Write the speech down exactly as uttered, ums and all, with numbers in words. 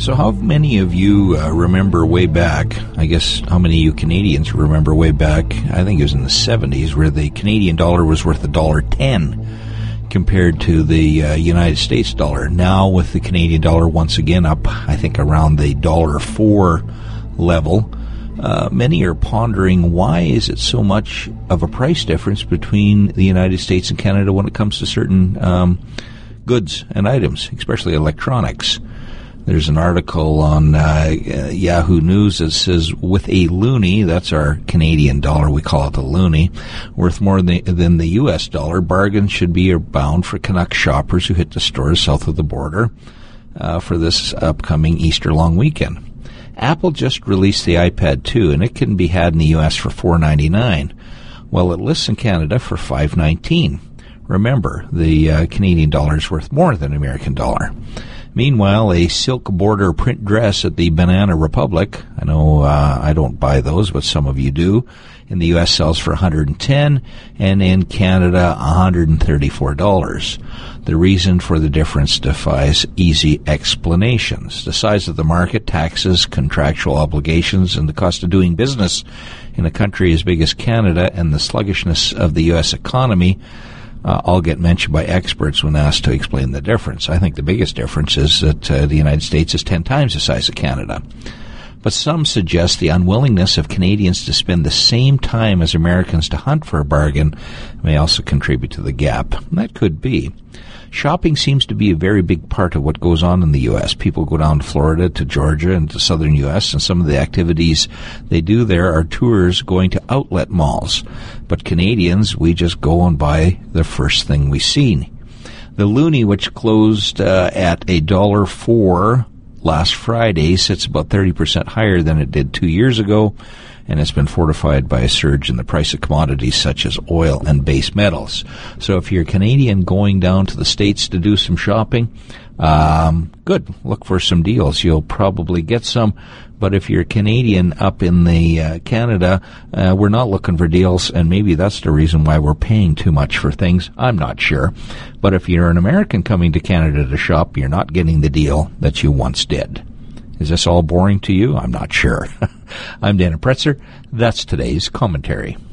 So how many of you uh, remember way back, I guess how many of you Canadians remember way back, I think it was in the seventies, where the Canadian dollar was worth a dollar ten compared to the uh, United States dollar. Now with the Canadian dollar once again up, I think around the dollar four level, uh, many are pondering why is it so much of a price difference between the United States and Canada when it comes to certain um, goods and items, especially electronics. There's an article on uh, Yahoo News that says, with a loonie, that's our Canadian dollar, we call it the loonie, worth more than, than the U S dollar, bargains should be bound for Canuck shoppers who hit the stores south of the border uh, for this upcoming Easter long weekend. Apple just released the iPad two, and it can be had in the U S for four ninety-nine, while it lists in Canada for five nineteen. Remember, the uh, Canadian dollar is worth more than the American dollar. Meanwhile, a silk border print dress at the Banana Republic, I know uh, I don't buy those, but some of you do, in the U S sells for one hundred ten dollars and in Canada one hundred thirty-four dollars. The reason for the difference defies easy explanations. The size of the market, taxes, contractual obligations, and the cost of doing business in a country as big as Canada, and the sluggishness of the U S economy Uh, all get mentioned by experts when asked to explain the difference. I think the biggest difference is that uh, the United States is ten times the size of Canada. But some suggest the unwillingness of Canadians to spend the same time as Americans to hunt for a bargain may also contribute to the gap. And that could be. Shopping seems to be a very big part of what goes on in the U S. People go down to Florida, to Georgia, and to southern U S, and some of the activities they do there are tours going to outlet malls. But Canadians, we just go and buy the first thing we see. The loonie, which closed uh, at a dollar four last Friday, sits about thirty percent higher than it did two years ago, and it's been fortified by a surge in the price of commodities such as oil and base metals. So if you're Canadian going down to the States to do some shopping, um, good. Look for some deals. You'll probably get some. But if you're Canadian up in the uh, Canada, uh, we're not looking for deals, and maybe that's the reason why we're paying too much for things. I'm not sure. But if you're an American coming to Canada to shop, you're not getting the deal that you once did. Is this all boring to you? I'm not sure. I'm Dana Pretzer. That's today's commentary.